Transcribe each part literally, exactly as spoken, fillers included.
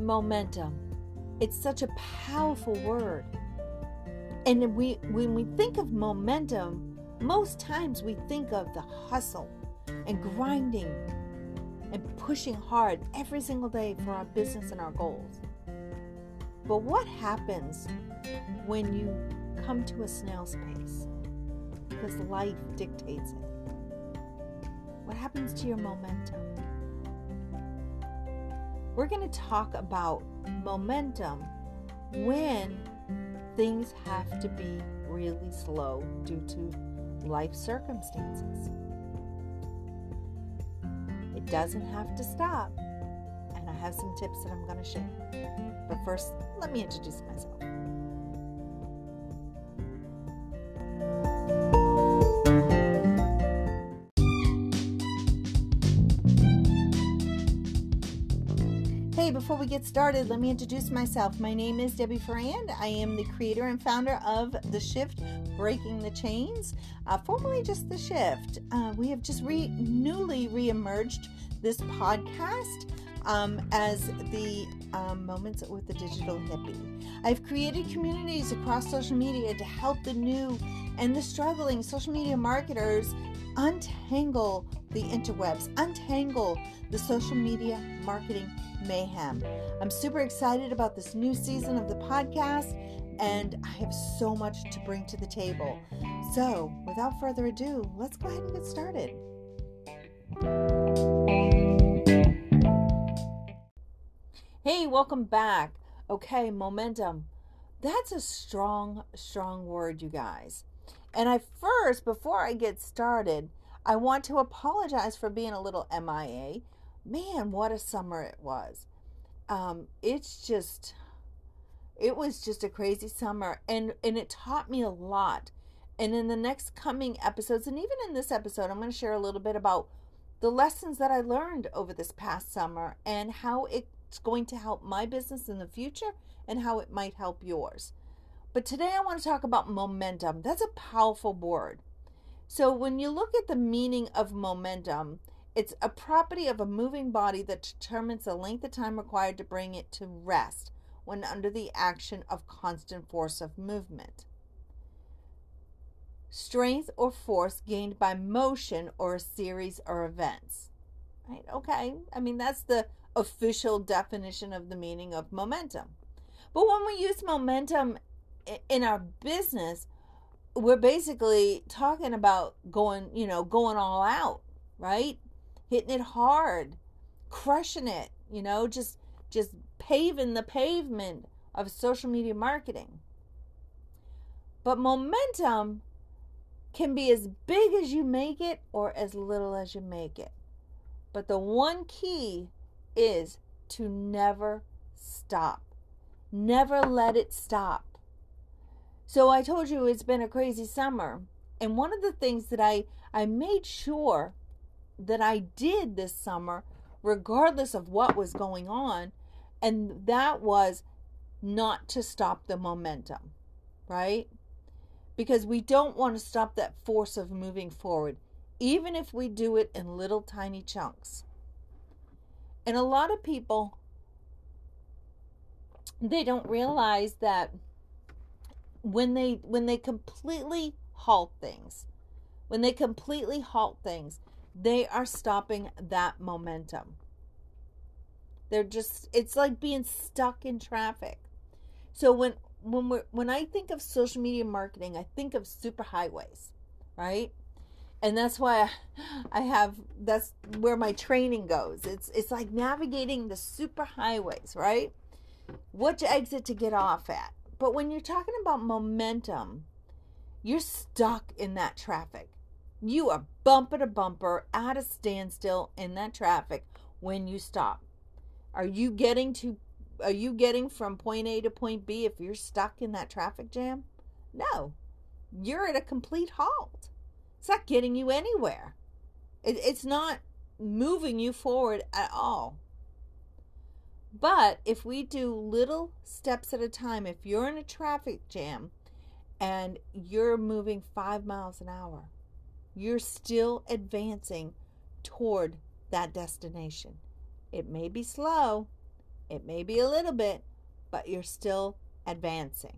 momentum. It's such a powerful word. And we, when we think of momentum, most times we think of the hustle and grinding and pushing hard every single day for our business and our goals. But what happens when you come to a snail's pace? Because life dictates it. What happens to your momentum? We're going to talk about momentum when things have to be really slow due to life circumstances. It doesn't have to stop, and I have some tips that I'm going to share. But first, let me introduce myself. Hey, before we get started, let me introduce myself. My name is Debbie Ferrand. I am the creator and founder of The Shift, Breaking the Chains, uh, formerly just The Shift. Uh, we have just re- newly re-emerged this podcast um, as the um, Moments with the Digital Hippie. I've created communities across social media to help the new and the struggling social media marketers untangle the interwebs, untangle the social media marketing mayhem. I'm super excited about this new season of the podcast, and I have so much to bring to the table. So, without further ado, let's go ahead and get started. Hey, welcome back. Okay, momentum. That's a strong, strong word, you guys. And I first, before I get started, I want to apologize for being a little M I A. Man, what a summer it was. Um, it's just, it was just a crazy summer, and, and it taught me a lot. And in the next coming episodes, and even in this episode, I'm going to share a little bit about the lessons that I learned over this past summer and how it's going to help my business in the future and how it might help yours. But today I want to talk about momentum. That's a powerful word. So when you look at the meaning of momentum, it's a property of a moving body that determines the length of time required to bring it to rest when under the action of constant force of movement. Strength or force gained by motion or a series or events. Right? Okay. I mean, that's the official definition of the meaning of momentum. But when we use momentum in our business, we're basically talking about going, you know, going all out, right? Hitting it hard, crushing it, you know, just just paving the pavement of social media marketing. But momentum can be as big as you make it or as little as you make it. But the one key is to never stop. Never let it stop. So I told you it's been a crazy summer. And one of the things that I, I made sure that I did this summer, regardless of what was going on, and that was not to stop the momentum, right? Because we don't want to stop that force of moving forward, even if we do it in little tiny chunks. And a lot of people, they don't realize that when they when they completely halt things, when they completely halt things, they are stopping that momentum. They're just, it's like being stuck in traffic. So when when we when I think of social media marketing, I think of superhighways, right? And that's why I have, that's where my training goes. It's it's like navigating the superhighways, right? Which exit to get off at. But when you're talking about momentum, you're stuck in that traffic. You are bumper to bumper at a standstill in that traffic when you stop. Are you getting to are you getting from point A to point B if you're stuck in that traffic jam? No. You're at a complete halt. It's not getting you anywhere. It, it's not moving you forward at all. But if we do little steps at a time, if you're in a traffic jam and you're moving five miles an hour, you're still advancing toward that destination. It may be slow, It may be a little bit, but you're still advancing.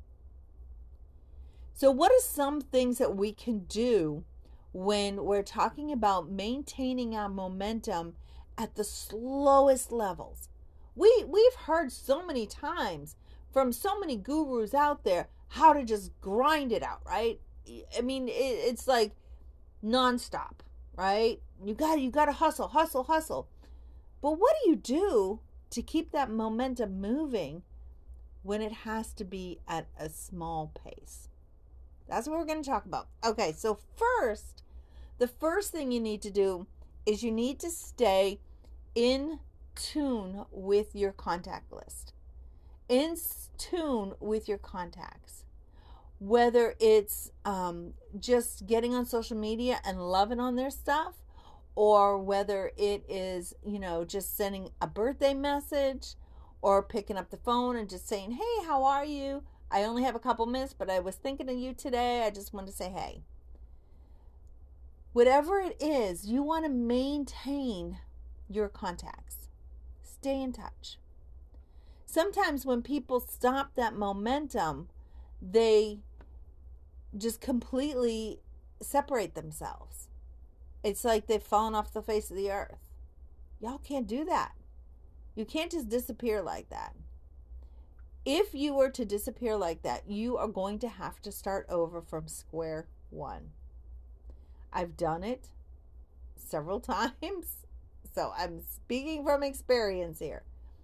So what are some things that we can do when we're talking about maintaining our momentum at the slowest levels? We, we've heard so many times from so many gurus out there how to just grind it out, right? I mean, it, it's like nonstop, right? You got you got to hustle, hustle, hustle. But what do you do to keep that momentum moving when it has to be at a small pace? That's what we're going to talk about. Okay, so first, the first thing you need to do is you need to stay in tune with your contact list. In tune with your contacts. Whether it's um, just getting on social media and loving on their stuff, or whether it is, you know, just sending a birthday message or picking up the phone and just saying, hey, how are you? I only have a couple minutes, but I was thinking of you today. I just wanted to say, hey. Whatever it is, you want to maintain your contacts. Stay in touch. Sometimes when people stop that momentum, they just completely separate themselves. It's like they've fallen off the face of the earth. Y'all can't do that. You can't just disappear like that. If you were to disappear like that, you are going to have to start over from square one. I've done it several times, so I'm speaking from experience here.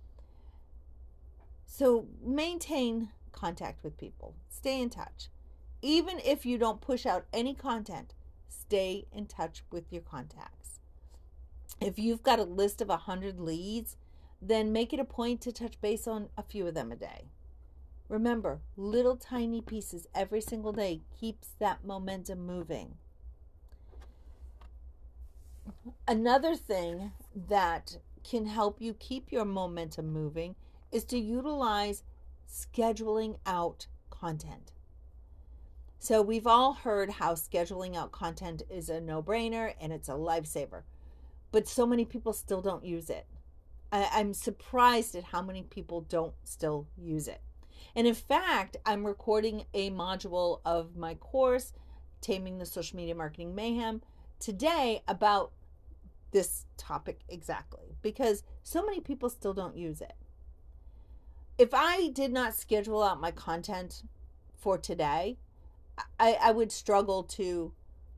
So maintain contact with people. Stay in touch. Even if you don't push out any content, stay in touch with your contacts. If you've got a list of one hundred leads, then make it a point to touch base on a few of them a day. Remember, little tiny pieces every single day keeps that momentum moving. Another thing that can help you keep your momentum moving is to utilize scheduling out content. So we've all heard how scheduling out content is a no-brainer and it's a lifesaver, but so many people still don't use it. I, I'm surprised at how many people don't still use it. And in fact, I'm recording a module of my course, Taming the Social Media Marketing Mayhem, today about this topic exactly, because so many people still don't use it. If I did not schedule out my content for today, I, I would struggle to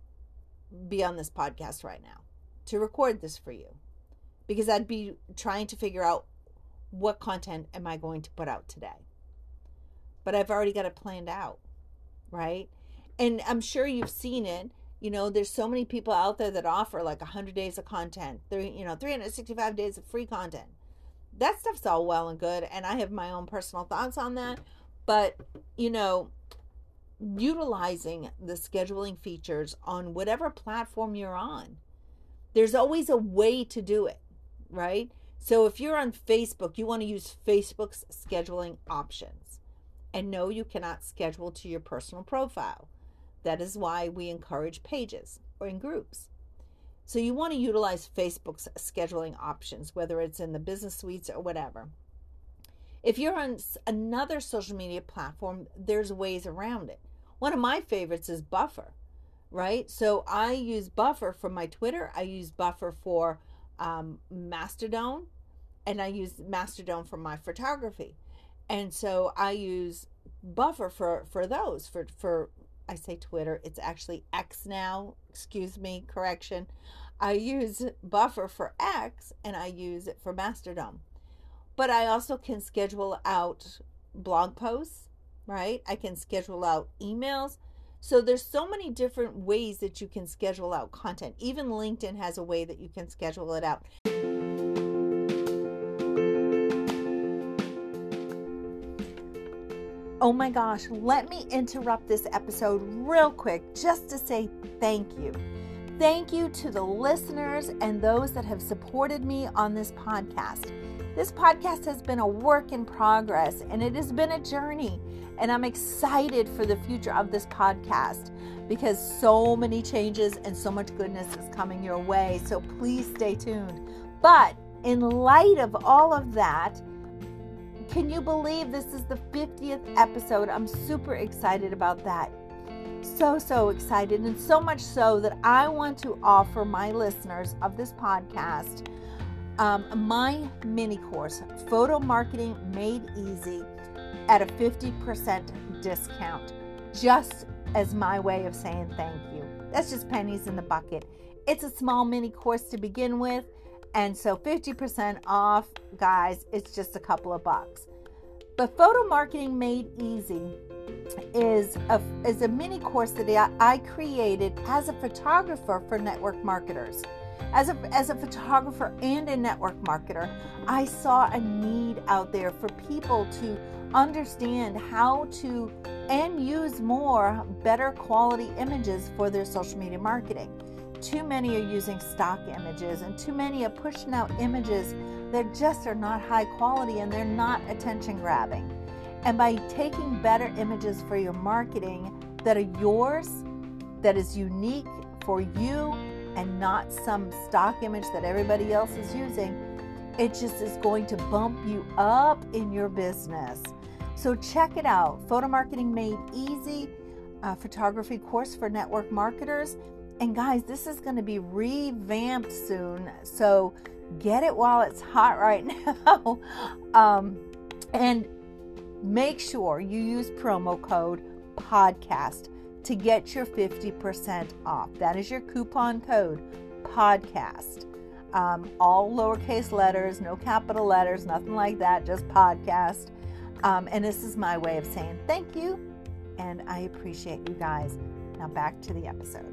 be on this podcast right now, to record this for you, because I'd be trying to figure out what content am I going to put out today. But I've already got it planned out, right? And I'm sure you've seen it. You know, there's so many people out there that offer like one hundred days of content, three, you know, three hundred sixty-five days of free content. That stuff's all well and good, and I have my own personal thoughts on that. But, you know, utilizing the scheduling features on whatever platform you're on, there's always a way to do it, right? So if you're on Facebook, you want to use Facebook's scheduling options. And no, you cannot schedule to your personal profile. That is why we encourage pages or in groups. So you want to utilize Facebook's scheduling options, whether it's in the business suites or whatever. If you're on another social media platform, there's ways around it. One of my favorites is Buffer, right? So I use Buffer for my Twitter. I use Buffer for um, Mastodon, and I use Mastodon for my photography. And so I use Buffer for, for those, for, for, I say Twitter, it's actually X now, excuse me, correction. I use Buffer for X and I use it for Mastodon. But I also can schedule out blog posts, right? I can schedule out emails. So there's so many different ways that you can schedule out content. Even LinkedIn has a way that you can schedule it out. Oh my gosh, let me interrupt this episode real quick just to say thank you. Thank you to the listeners and those that have supported me on this podcast. This podcast has been a work in progress and it has been a journey, and I'm excited for the future of this podcast because so many changes and so much goodness is coming your way. So please stay tuned. But in light of all of that, can you believe this is the fiftieth episode? I'm super excited about that. So, so excited. And so much so that I want to offer my listeners of this podcast um, my mini course, Photo Marketing Made Easy, at a fifty percent discount, just as my way of saying thank you. That's just pennies in the bucket. It's a small mini course to begin with, and so fifty percent off, guys, it's just a couple of bucks. But Photo Marketing Made Easy is a, is a mini course that I, I created as a photographer for network marketers. As a, as a photographer and a network marketer, I saw a need out there for people to understand how to and use more better quality images for their social media marketing. Too many are using stock images, and too many are pushing out images that just are not high quality and they're not attention grabbing. And by taking better images for your marketing that are yours, that is unique for you, and not some stock image that everybody else is using, it just is going to bump you up in your business. So check it out. Photo Marketing Made Easy, a photography course for network marketers. And guys, this is going to be revamped soon. So get it while it's hot right now. um, and make sure you use promo code podcast to get your fifty percent off. That is your coupon code, podcast. Um, all lowercase letters, no capital letters, nothing like that, just podcast. Um, and this is my way of saying thank you, and I appreciate you guys. Now back to the episode.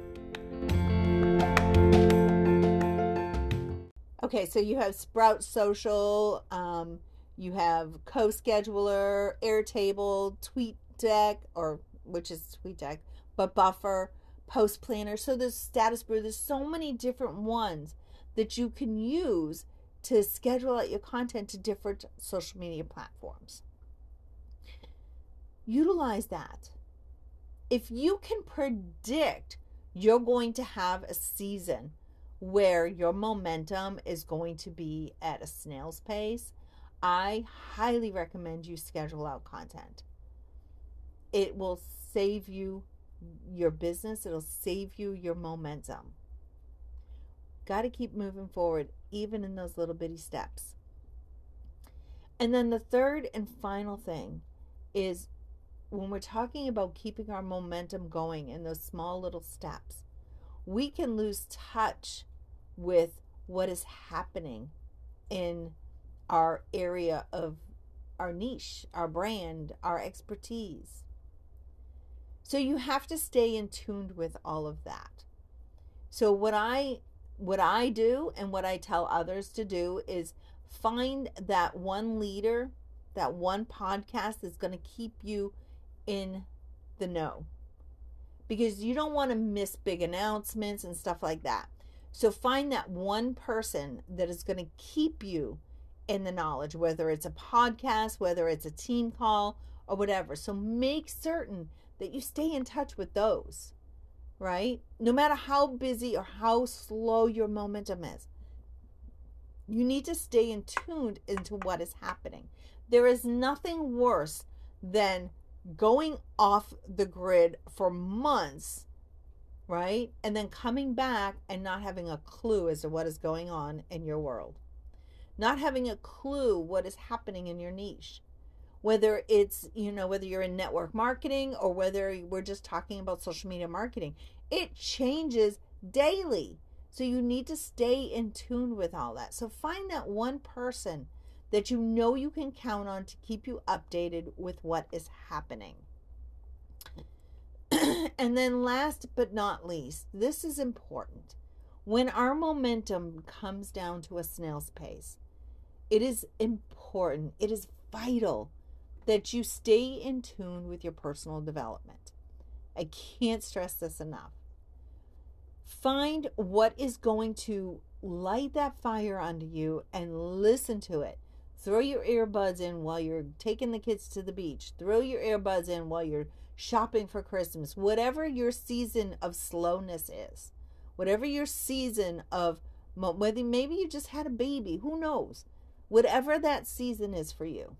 Okay, so you have Sprout Social, um, you have CoScheduler, Airtable, TweetDeck, or which is TweetDeck, but Buffer, Post Planner. So there's Status Brew. There's so many different ones that you can use to schedule out your content to different social media platforms. Utilize that. If you can predict you're going to have a season where your momentum is going to be at a snail's pace, I highly recommend you schedule out content. It will save you your business. It'll save you your momentum. Got to keep moving forward, even in those little bitty steps. And then the third and final thing is, when we're talking about keeping our momentum going in those small little steps, we can lose touch with what is happening in our area of our niche, our brand, our expertise. So you have to stay in tune with all of that. So what I what I do and what I tell others to do is find that one leader, that one podcast that's going to keep you in the know. Because you don't want to miss big announcements and stuff like that. So find that one person that is going to keep you in the knowledge, whether it's a podcast, whether it's a team call, or whatever. So make certain that you stay in touch with those, right? No matter how busy or how slow your momentum is, you need to stay in tuned into what is happening. There is nothing worse than going off the grid for months, right? And then coming back and not having a clue as to what is going on in your world. Not having a clue what is happening in your niche. Whether it's, you know, whether you're in network marketing or whether we're just talking about social media marketing, it changes daily. So you need to stay in tune with all that. So find that one person that you know you can count on to keep you updated with what is happening. And then last but not least, this is important. When our momentum comes down to a snail's pace, it is important, it is vital that you stay in tune with your personal development. I can't stress this enough. Find what is going to light that fire under you and listen to it. Throw your earbuds in while you're taking the kids to the beach. Throw your earbuds in while you're shopping for Christmas. Whatever your season of slowness is, whatever your season of Whether maybe you just had a baby, who knows? Whatever that season is for you,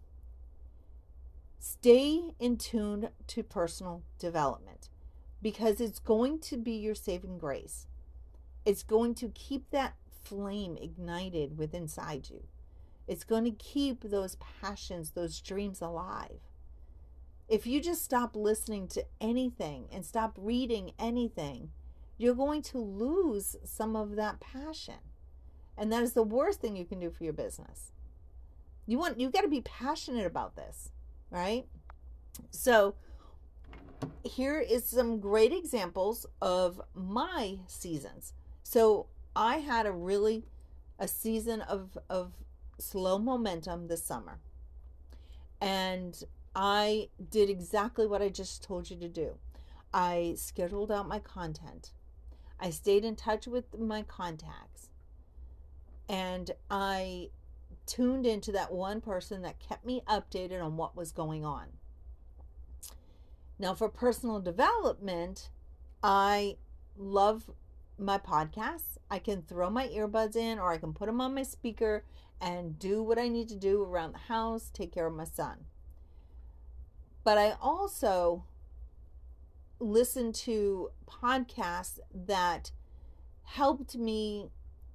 stay in tune to personal development, because it's going to be your saving grace. It's going to keep that flame ignited within inside you. It's going to keep those passions, those dreams alive. If you just stop listening to anything and stop reading anything, you're going to lose some of that passion. And that is the worst thing you can do for your business. You want, you got to be passionate about this, right? So here is some great examples of my seasons. So I had a really, a season of, of slow momentum this summer. And I did exactly what I just told you to do. I scheduled out my content. I stayed in touch with my contacts. And I tuned into that one person that kept me updated on what was going on. Now, for personal development, I love my podcasts. I can throw my earbuds in, or I can put them on my speaker and do what I need to do around the house, take care of my son. But I also listen to podcasts that helped me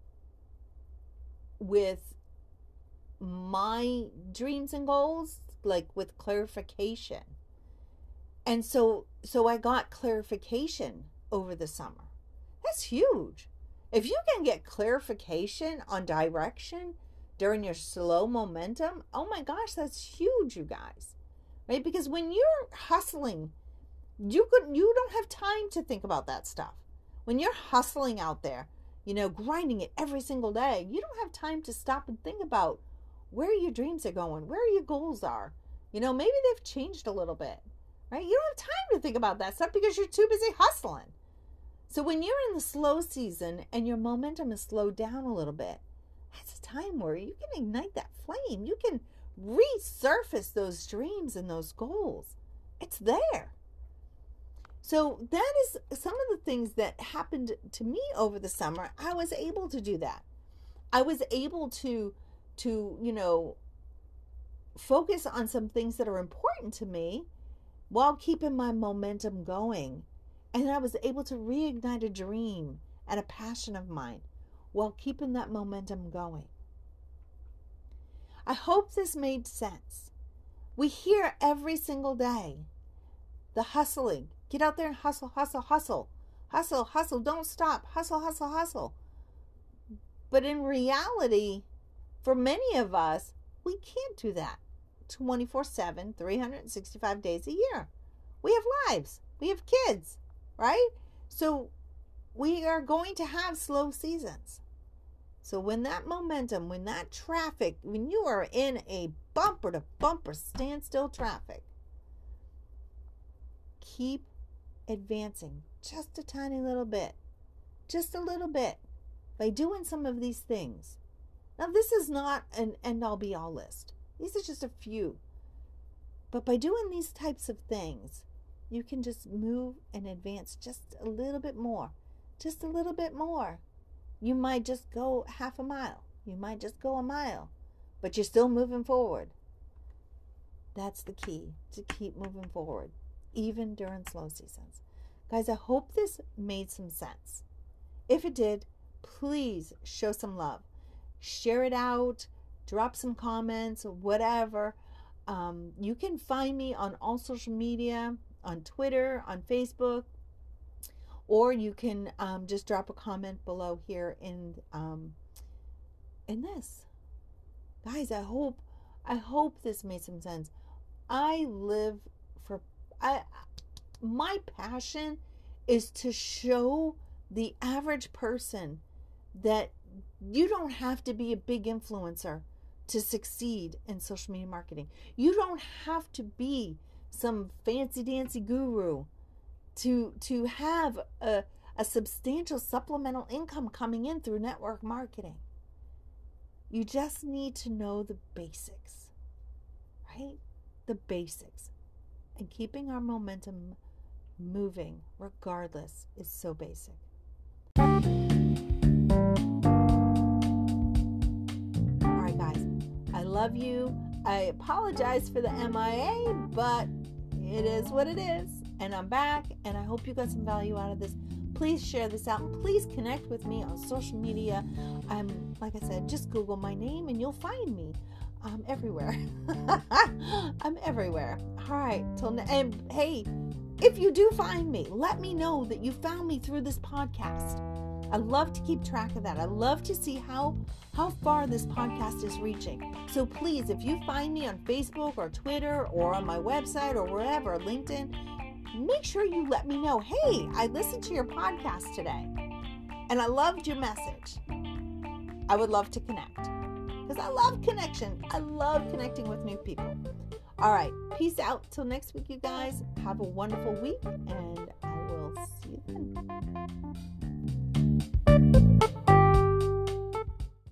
with my dreams and goals, like with clarification. And so so I got clarification over the summer. That's huge. If you can get clarification on direction during your slow momentum, oh my gosh, that's huge, you guys. Right? Because when you're hustling, you could you don't have time to think about that stuff. When you're hustling out there, you know, grinding it every single day, you don't have time to stop and think about where your dreams are going, where your goals are. You know, maybe they've changed a little bit, right? You don't have time to think about that stuff because you're too busy hustling. So when you're in the slow season and your momentum is slowed down a little bit, that's a time where you can ignite that flame. You can resurface those dreams and those goals. It's there. So that is some of the things that happened to me over the summer. I was able to do that. I was able to, to, you know, focus on some things that are important to me while keeping my momentum going. And I was able to reignite a dream and a passion of mine while keeping that momentum going. I hope this made sense. We hear every single day the hustling. Get out there and hustle, hustle, hustle. Hustle, hustle, don't stop. Hustle, hustle, hustle. But in reality, for many of us, we can't do that twenty-four seven, three hundred sixty-five days a year. We have lives. We have kids, right? So we are going to have slow seasons. So when that momentum, when that traffic, when you are in a bumper to bumper standstill traffic, keep advancing just a tiny little bit, just a little bit by doing some of these things. Now, this is not an end-all be-all list. These are just a few. But by doing these types of things, you can just move and advance just a little bit more, just a little bit more. You might just go half a mile. You might just go a mile, but you're still moving forward. That's the key, to keep moving forward, even during slow seasons. Guys, I hope this made some sense. If it did, please show some love. Share it out, drop some comments, whatever. Um, you can find me on all social media, on Twitter, on Facebook, or you can um, just drop a comment below here in um, in this. Guys, I hope I hope this made some sense. I live for I my passion is to show the average person that you don't have to be a big influencer to succeed in social media marketing. You don't have to be some fancy dancy guru to to have a, a substantial supplemental income coming in through network marketing. You just need to know the basics, right? The basics. And keeping our momentum moving regardless is so basic. love you. I apologize for the M I A, but it is what it is. And I'm back, and I hope you got some value out of this. Please share this out. Please connect with me on social media. I'm, like I said, just Google my name and you'll find me. I'm everywhere. I'm everywhere. All right. Till ne- and hey, if you do find me, let me know that you found me through this podcast. I love to keep track of that. I love to see how how far this podcast is reaching. So please, if you find me on Facebook or Twitter or on my website or wherever, LinkedIn, make sure you let me know, hey, I listened to your podcast today and I loved your message. I would love to connect because I love connection. I love connecting with new people. All right. Peace out. Till next week, you guys. Have a wonderful week, and